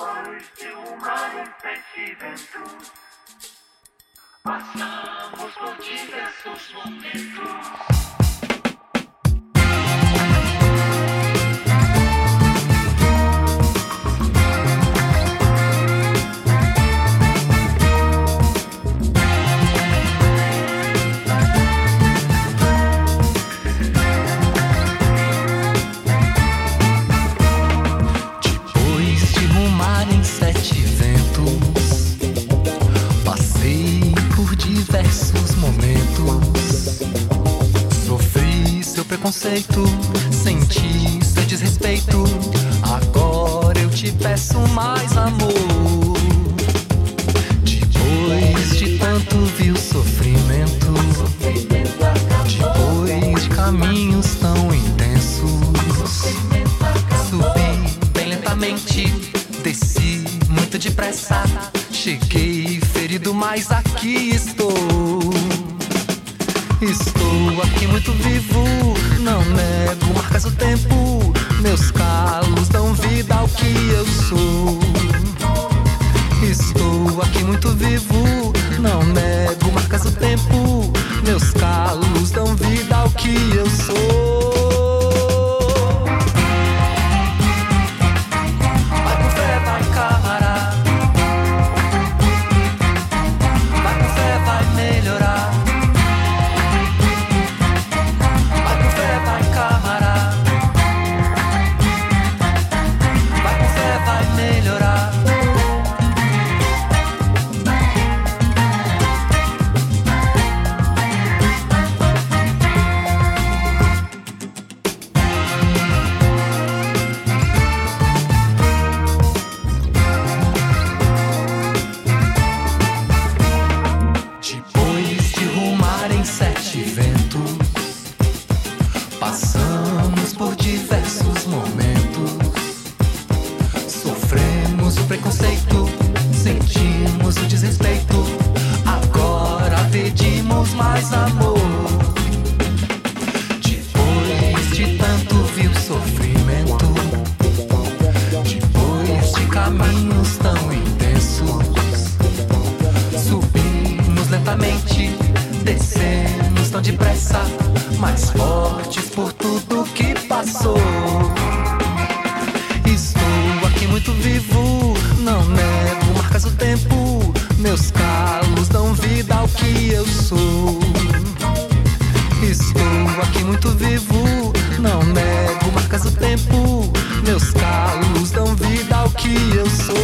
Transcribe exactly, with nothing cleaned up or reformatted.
Depois de um mar em sete ventos, passamos por diversos momentos. Preconceito, senti seu desrespeito. Agora eu te peço mais amor. Depois de tanto vil sofrimento, depois de caminhos tão intensos, subi bem lentamente, desci muito depressa. Cheguei ferido, mas aqui estou. Estou aqui muito vivo, não nego marcas do tempo. Meus calos dão vida ao que eu sou. Estou aqui muito vivo, não nego marcas do tempo. Meus calos dão vida ao que eu sou. Vai com fé, vai camarada. Vai com fé, vai melhorar. Descemos tão depressa, mais fortes por tudo que passou. Estou aqui muito vivo, não nego marcas do tempo. Meus calos dão vida ao que eu sou. Estou aqui muito vivo, não nego marcas do tempo. Meus calos dão vida ao que eu sou.